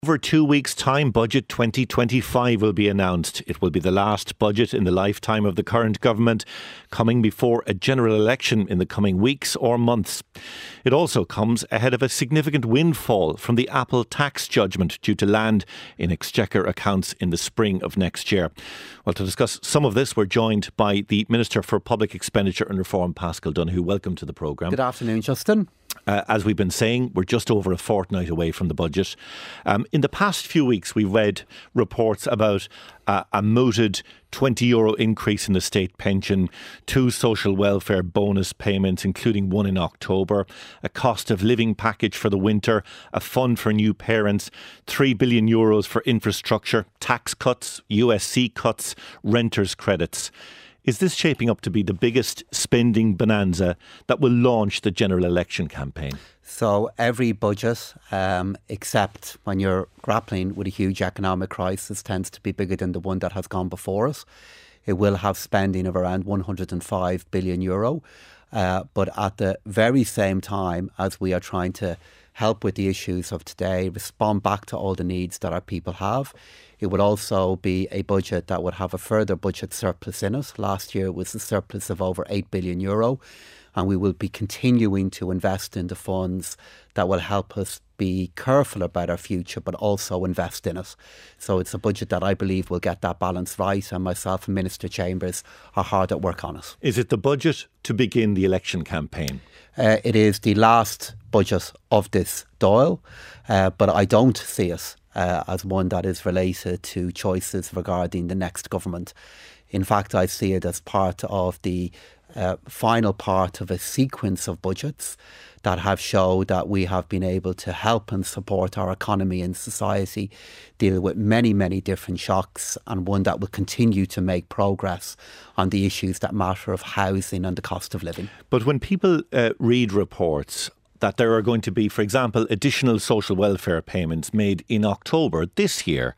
Over 2 weeks' time, Budget 2025 will be announced. It will be the last budget in the lifetime of the current government, coming before a general election in the coming weeks or months. It also comes ahead of a significant windfall from the Apple tax judgment due to land in Exchequer accounts in the spring of next year. Well, to discuss some of this, we're joined by the Minister for Public Expenditure and Reform, Paschal Donohoe. Welcome to the programme. Good afternoon, Justin. As we've been saying, we're just over a fortnight away from the budget. In the past few weeks, we've read reports about a mooted €20 increase in the state pension, 2 social welfare bonus payments, including one in October, a cost of living package for the winter, a fund for new parents, €3 billion for infrastructure, tax cuts, USC cuts, renters' credits. Is this shaping up to be the biggest spending bonanza that will launch the general election campaign? So every budget, except when you're grappling with a huge economic crisis, tends to be bigger than the one that has gone before us. It will have spending of around €105 billion. But at the very same time as we are trying to help with the issues of today, respond back to all the needs that our people have, it would also be a budget that would have a further budget surplus in it. Last year it was a surplus of over €8 billion, and we will be continuing to invest in the funds that will help us be careful about our future, but also invest in it. So it's a budget that I believe will get that balance right, and myself and Minister Chambers are hard at work on it. Is it the budget to begin the election campaign? It is the last budget of this Dáil, but I don't see it as one that is related to choices regarding the next government. In fact, I see it as part of the final part of a sequence of budgets that have showed that we have been able to help and support our economy and society deal with many, many different shocks, and one that will continue to make progress on the issues that matter of housing and the cost of living. But when people read reports that there are going to be, for example, additional social welfare payments made in October this year,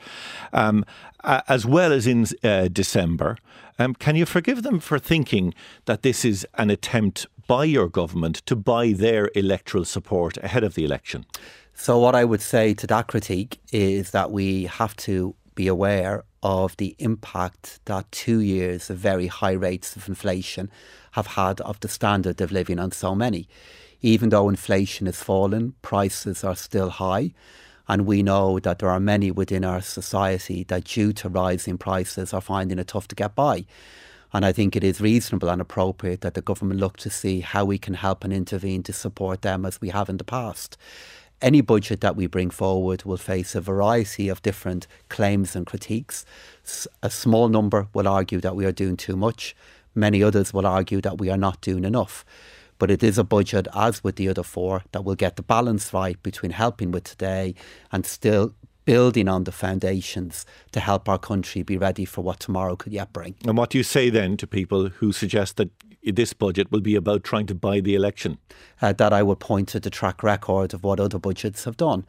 as well as in December, can you forgive them for thinking that this is an attempt by your government to buy their electoral support ahead of the election? So what I would say to that critique is that we have to be aware of the impact that 2 years of very high rates of inflation have had of the standard of living on so many. Even though inflation has fallen, prices are still high. And we know that there are many within our society that, due to rising prices, are finding it tough to get by. And I think it is reasonable and appropriate that the government look to see how we can help and intervene to support them as we have in the past. Any budget that we bring forward will face a variety of different claims and critiques. A small number will argue that we are doing too much. Many others will argue that we are not doing enough. But it is a budget, as with the other 4, that will get the balance right between helping with today and still building on the foundations to help our country be ready for what tomorrow could yet bring. And what do you say then to people who suggest that this budget will be about trying to buy the election? That I would point to the track record of what other budgets have done.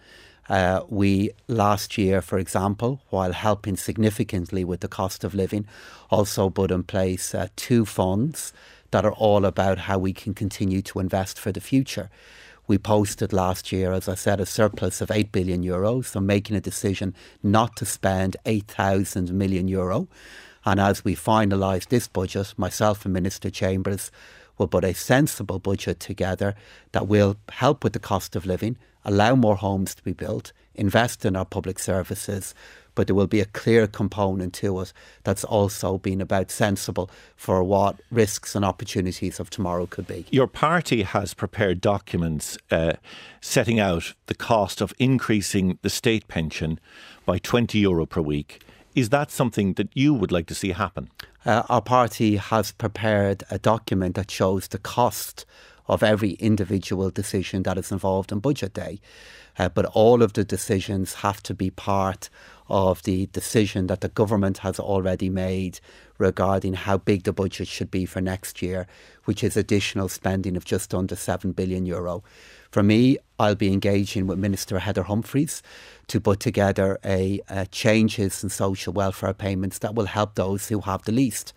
We last year, for example, while helping significantly with the cost of living, also put in place 2 funds that are all about how we can continue to invest for the future. We posted last year, as I said, a surplus of €8 billion, so making a decision not to spend €8,000 million. And as we finalise this budget, myself and Minister Chambers will put a sensible budget together that will help with the cost of living, allow more homes to be built, invest in our public services, but there will be a clear component to it that's also been about sensible for what risks and opportunities of tomorrow could be. Your party has prepared documents setting out the cost of increasing the state pension by €20 per week. Is that something that you would like to see happen? Our party has prepared a document that shows the cost of every individual decision that is involved in budget day. But all of the decisions have to be part of the decision that the government has already made regarding how big the budget should be for next year, which is additional spending of just under €7 billion. For me, I'll be engaging with Minister Heather Humphreys to put together a changes in social welfare payments that will help those who have the least.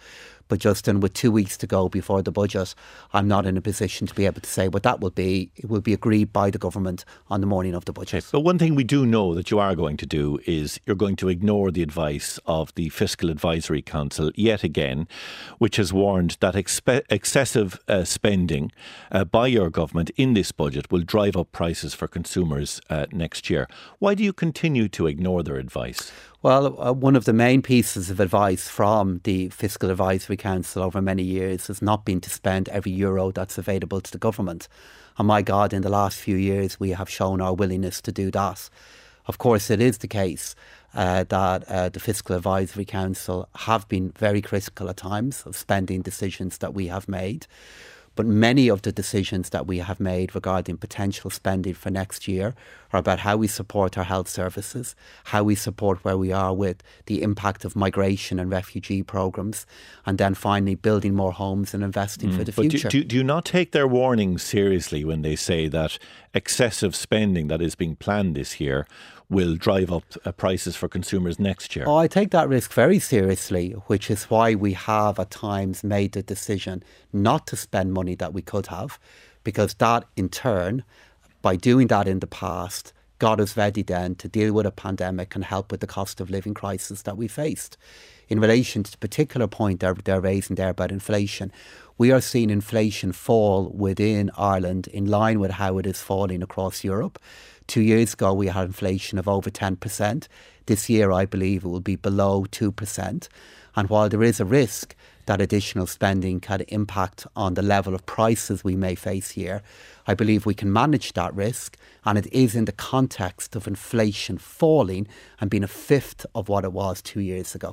But Justin, with 2 weeks to go before the budget, I'm not in a position to be able to say what that will be. It will be agreed by the government on the morning of the budget. But one thing we do know that you are going to do is you're going to ignore the advice of the Fiscal Advisory Council yet again, which has warned that excessive spending by your government in this budget will drive up prices for consumers next year. Why do you continue to ignore their advice? Well, one of the main pieces of advice from the Fiscal Advisory Council over many years has not been to spend every euro that's available to the government. And my God, in the last few years, we have shown our willingness to do that. Of course, it is the case that the Fiscal Advisory Council have been very critical at times of spending decisions that we have made. But many of the decisions that we have made regarding potential spending for next year are about how we support our health services, how we support where we are with the impact of migration and refugee programmes, and then finally building more homes and investing for the future. Do you not take their warnings seriously when they say that excessive spending that is being planned this year will drive up prices for consumers next year? Oh, I take that risk very seriously, which is why we have at times made the decision not to spend money that we could have, because that in turn, by doing that in the past, got us ready then to deal with a pandemic and help with the cost of living crisis that we faced. In relation to the particular point they're raising there about inflation, we are seeing inflation fall within Ireland in line with how it is falling across Europe. 2 years ago, we had inflation of over 10%. This year, I believe it will be below 2%. And while there is a risk that additional spending can impact on the level of prices we may face here, I believe we can manage that risk. And it is in the context of inflation falling and being a fifth of what it was 2 years ago.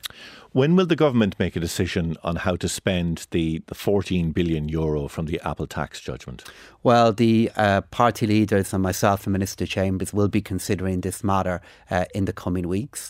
When will the government make a decision on how to spend the 14 billion euro from the Apple tax judgment? Well, the party leaders and myself and Minister Chambers will be considering this matter in the coming weeks.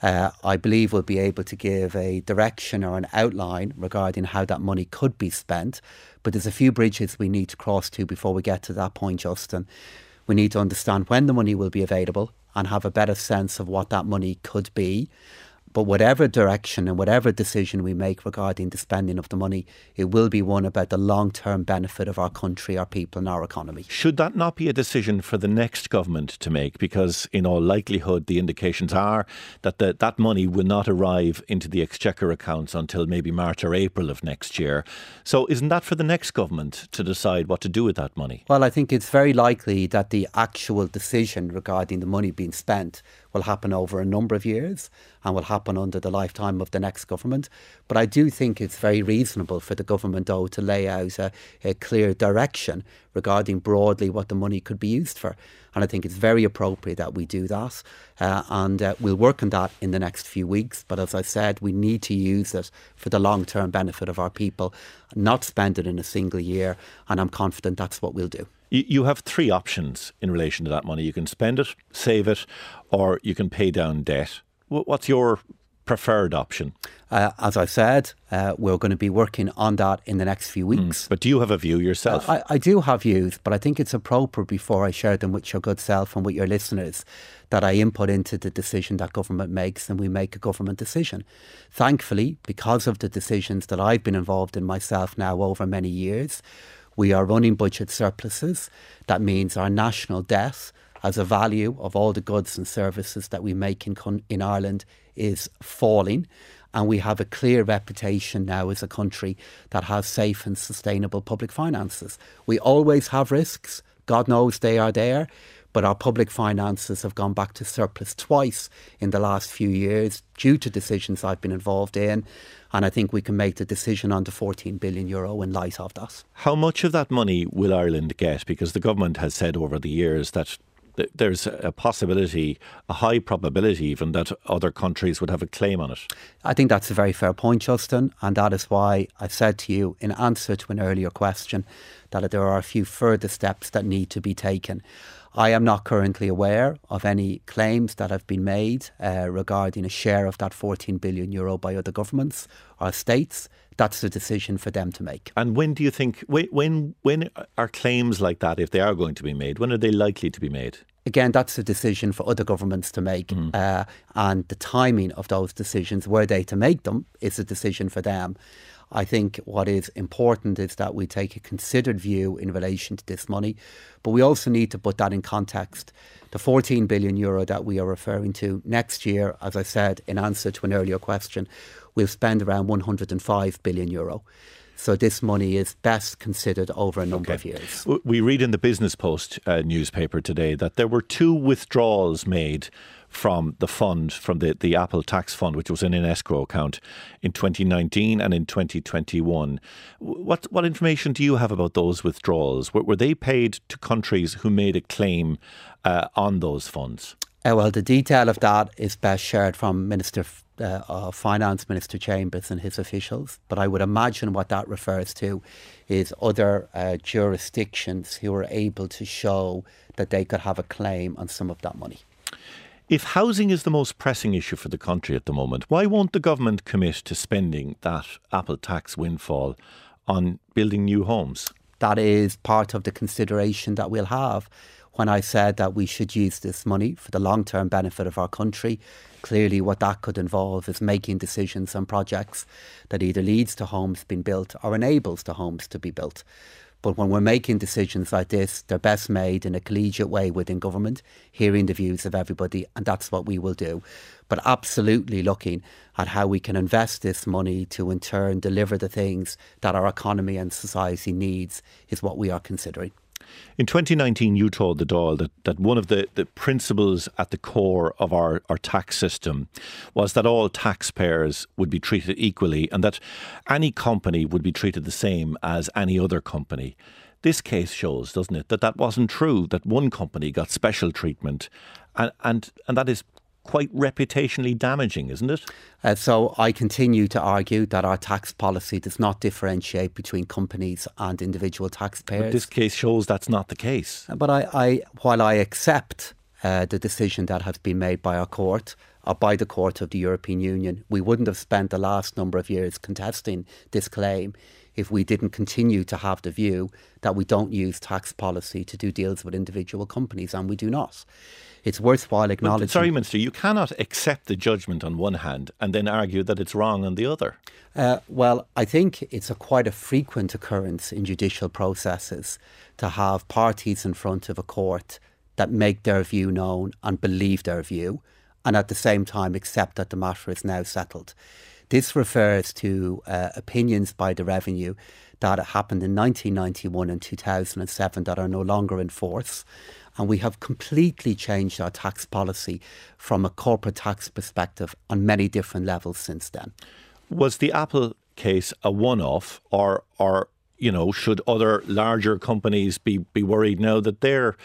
I believe we'll be able to give a direction or an outline regarding how that money could be spent. But there's a few bridges we need to cross to before we get to that point, Justin. We need to understand when the money will be available and have a better sense of what that money could be. But whatever direction and whatever decision we make regarding the spending of the money, it will be one about the long-term benefit of our country, our people and our economy. Should that not be a decision for the next government to make? Because in all likelihood, the indications are that that money will not arrive into the Exchequer accounts until maybe March or April of next year. So isn't that for the next government to decide what to do with that money? Well, I think it's very likely that the actual decision regarding the money being spent will happen over a number of years and will happen under the lifetime of the next government. But I do think it's very reasonable for the government, though, to lay out a clear direction regarding broadly what the money could be used for. And I think it's very appropriate that we do that. And we'll work on that in the next few weeks. But as I said, we need to use it for the long-term benefit of our people, not spend it in a single year. And I'm confident that's what we'll do. You have three options in relation to that money. You can spend it, save it, or you can pay down debt. What's your preferred option? As I said, we're going to be working on that in the next few weeks. But do you have a view yourself? I do have views, but I think it's appropriate before I share them with your good self and with your listeners that I input into the decision that government makes and we make a government decision. Thankfully, because of the decisions that I've been involved in myself now over many years, we are running budget surpluses. That means our national debt as a value of all the goods and services that we make in Ireland is falling. And we have a clear reputation now as a country that has safe and sustainable public finances. We always have risks. God knows they are there. But our public finances have gone back to surplus twice in the last few years due to decisions I've been involved in. And I think we can make the decision on the 14 billion euro in light of that. How much of that money will Ireland get? Because the government has said over the years that there's a possibility, a high probability even, that other countries would have a claim on it. I think that's a very fair point, Justin. And that is why I said to you in answer to an earlier question that there are a few further steps that need to be taken. I am not currently aware of any claims that have been made regarding a share of that 14 billion euro by other governments or states. That's a decision for them to make. And when do you think, when are claims like that, if they are going to be made, when are they likely to be made? again, that's a decision for other governments to make. And the timing of those decisions, were they to make them, is a decision for them. I think what is important is that we take a considered view in relation to this money, but we also need to put that in context. The 14 billion euro that we are referring to next year, as I said in answer to an earlier question, we'll spend around 105 billion euro. So this money is best considered over a number of years. We read in the Business Post newspaper today that there were 2 withdrawals made from the fund, from the Apple tax fund, which was in an escrow account in 2019 and in 2021. What information do you have about those withdrawals? Were they paid to countries who made a claim on those funds? Well, the detail of that is best shared from Finance Minister Chambers and his officials. But I would imagine what that refers to is other jurisdictions who are able to show that they could have a claim on some of that money. If housing is the most pressing issue for the country at the moment, why won't the government commit to spending that Apple tax windfall on building new homes? That is part of the consideration that we'll have. When I said that we should use this money for the long-term benefit of our country, clearly what that could involve is making decisions on projects that either leads to homes being built or enables the homes to be built. But when we're making decisions like this, they're best made in a collegiate way within government, hearing the views of everybody, and that's what we will do. But absolutely looking at how we can invest this money to in turn deliver the things that our economy and society needs is what we are considering. In 2019, you told the Dáil that one of the principles at the core of our tax system was that all taxpayers would be treated equally and that any company would be treated the same as any other company. This case shows, doesn't it, that wasn't true, that one company got special treatment and that is quite reputationally damaging, isn't it? So I continue to argue that our tax policy does not differentiate between companies and individual taxpayers. But this case shows that's not the case. But while I accept the decision that has been made by our court, or by the Court of the European Union, we wouldn't have spent the last number of years contesting this claim if we didn't continue to have the view that we don't use tax policy to do deals with individual companies, and we do not. It's worthwhile acknowledging... Sorry, Minister, you cannot accept the judgment on one hand and then argue that it's wrong on the other. Well, I think it's quite a frequent occurrence in judicial processes to have parties in front of a court that make their view known and believe their view, and at the same time accept that the matter is now settled. This refers to opinions by the Revenue that happened in 1991 and 2007 that are no longer in force. And we have completely changed our tax policy from a corporate tax perspective on many different levels since then. Was the Apple case a one-off or should other larger companies be worried now that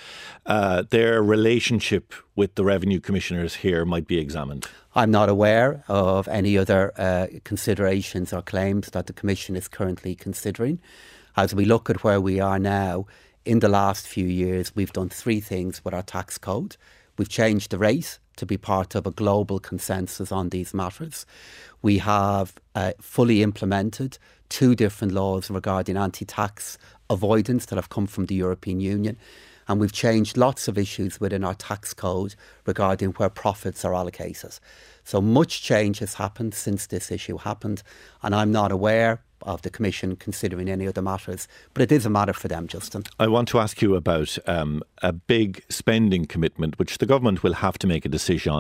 their relationship with the revenue commissioners here might be examined? I'm not aware of any other considerations or claims that the Commission is currently considering. As we look at where we are now, in the last few years, we've done 3 things with our tax code. We've changed the rate to be part of a global consensus on these matters. We have fully implemented 2 different laws regarding anti-tax avoidance that have come from the European Union. And we've changed lots of issues within our tax code regarding where profits are allocated. So much change has happened since this issue happened. And I'm not aware of the Commission considering any other matters, but it is a matter for them, Justin. I want to ask you about a big spending commitment which the government will have to make a decision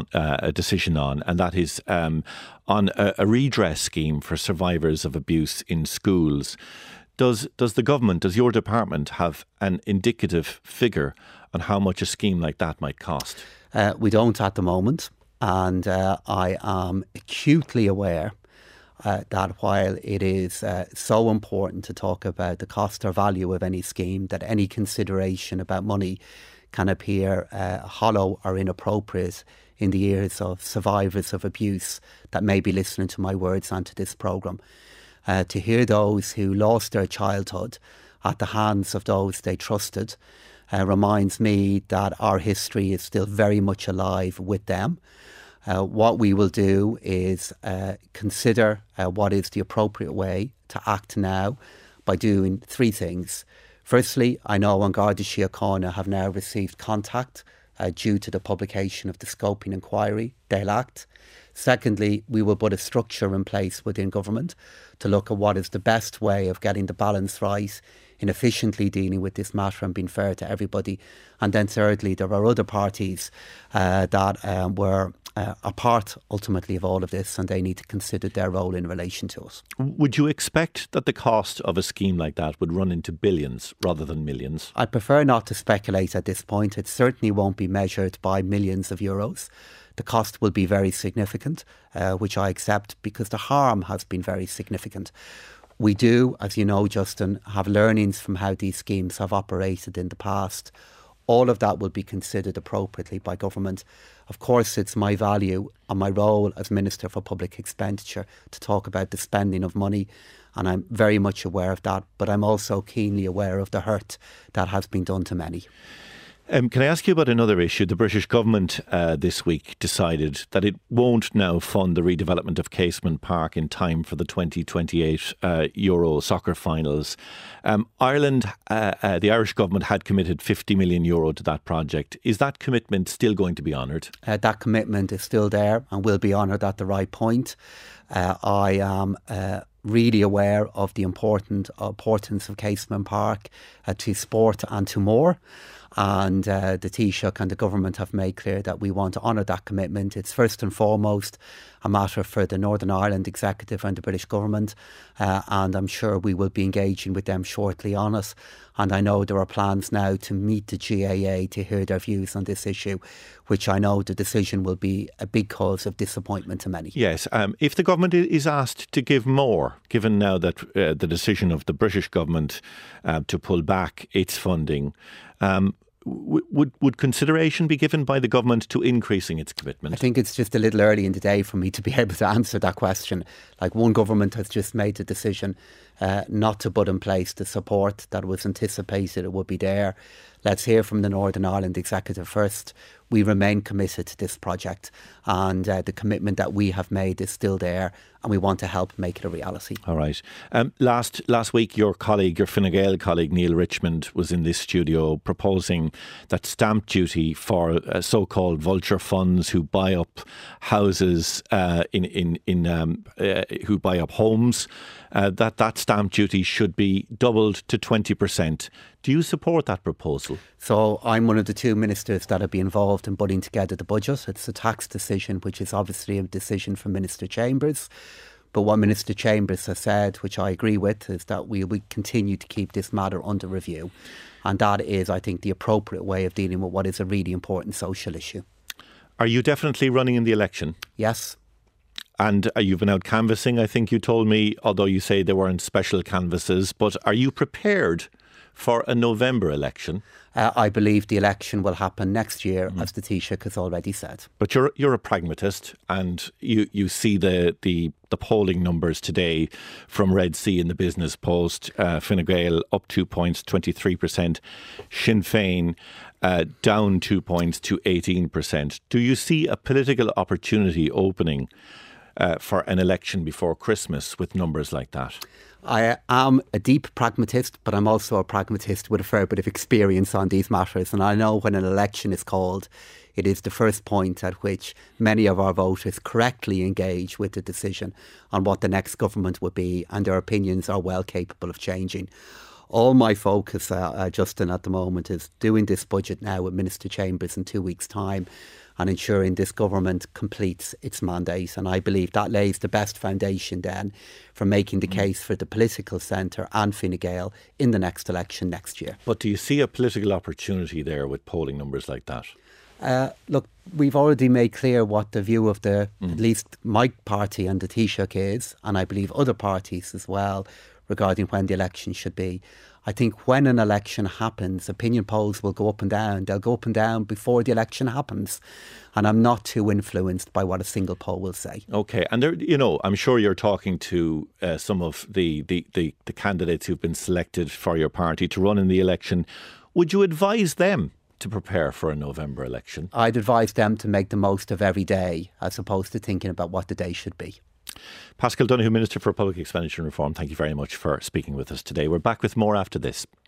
on, and that is on a redress scheme for survivors of abuse in schools. Does the government, does your department have an indicative figure on how much a scheme like that might cost? We don't at the moment, and I am acutely aware that while it is so important to talk about the cost or value of any scheme, that any consideration about money can appear hollow or inappropriate in the ears of survivors of abuse that may be listening to my words and to this programme. To hear those who lost their childhood at the hands of those they trusted reminds me that our history is still very much alive with them. What we will do is consider what is the appropriate way to act now by doing 3 things. Firstly, I know An Garda Síochána have now received contact due to the publication of the scoping inquiry, they'll act. Secondly, we will put a structure in place within government to look at what is the best way of getting the balance right in efficiently dealing with this matter and being fair to everybody. And then thirdly, there are other parties that were a part ultimately of all of this, and they need to consider their role in relation to us. Would you expect that the cost of a scheme like that would run into billions rather than millions? I prefer not to speculate at this point. It certainly won't be measured by millions of euros. The cost will be very significant, which I accept because the harm has been very significant. We do, as you know, Justin, have learnings from how these schemes have operated in the past. All of that will be considered appropriately by government. Of course, it's my value and my role as Minister for Public Expenditure to talk about the spending of money, and I'm very much aware of that, but I'm also keenly aware of the hurt that has been done to many. Can I ask you about another issue? The British government this week decided that it won't now fund the redevelopment of Casement Park in time for the 2028 Euro soccer finals. Ireland, the Irish government had committed €50 million to that project. Is that commitment still going to be honoured? That commitment is still there and will be honoured at the right point. I am really aware of the importance of Casement Park to sport and to more. And the Taoiseach and the government have made clear that we want to honour that commitment. It's first and foremost a matter for the Northern Ireland Executive and the British government, and I'm sure we will be engaging with them shortly on it. And I know there are plans now to meet the GAA to hear their views on this issue, which I know the decision will be a big cause of disappointment to many. Yes, if the government is asked to give more, given now that the decision of the British government to pull back its funding, would consideration be given by the government to increasing its commitment? I think it's just a little early in the day for me to be able to answer that question. Like, one government has just made the decision not to put in place the support that was anticipated it would be there. Let's hear from the Northern Ireland Executive first. We remain committed to this project, and the commitment that we have made is still there, and we want to help make it a reality. All right. Last week, your Fine Gael colleague Neil Richmond was in this studio proposing that stamp duty for so-called vulture funds who buy up houses who buy up homes, that stamp duty should be doubled to 20%. Do you support that proposal? So I'm one of the two ministers that will be involved in putting together the budget. It's a tax decision, which is obviously a decision for Minister Chambers. But what Minister Chambers has said, which I agree with, is that we will continue to keep this matter under review. And that is, I think, the appropriate way of dealing with what is a really important social issue. Are you definitely running in the election? Yes. And you've been out canvassing, I think you told me, although you say there weren't special canvasses. But are you prepared for a November election? I believe the election will happen next year, as the Taoiseach has already said. But you're a pragmatist, and you see the polling numbers today from Red C in the Business Post. Fine Gael up 2 points, 23%. Sinn Féin down 2 points to 18%. Do you see a political opportunity opening for an election before Christmas with numbers like that? I am a deep pragmatist, but I'm also a pragmatist with a fair bit of experience on these matters. And I know when an election is called, it is the first point at which many of our voters correctly engage with the decision on what the next government would be, and their opinions are well capable of changing. All my focus, Justin, at the moment is doing this budget now with Minister Chambers in 2 weeks' time, and ensuring this government completes its mandate. And I believe that lays the best foundation then for making the case for the political centre and Fine Gael in the next election next year. But do you see a political opportunity there with polling numbers like that? Look, we've already made clear what the view of at least my party and the Taoiseach is, and I believe other parties as well, regarding when the election should be. I think when an election happens, opinion polls will go up and down. They'll go up and down before the election happens. And I'm not too influenced by what a single poll will say. OK. And there, I'm sure you're talking to some of the candidates who've been selected for your party to run in the election. Would you advise them to prepare for a November election? I'd advise them to make the most of every day as opposed to thinking about what the day should be. Paschal Donohoe, Minister for Public Expenditure and Reform, thank you very much for speaking with us today. We're back with more after this.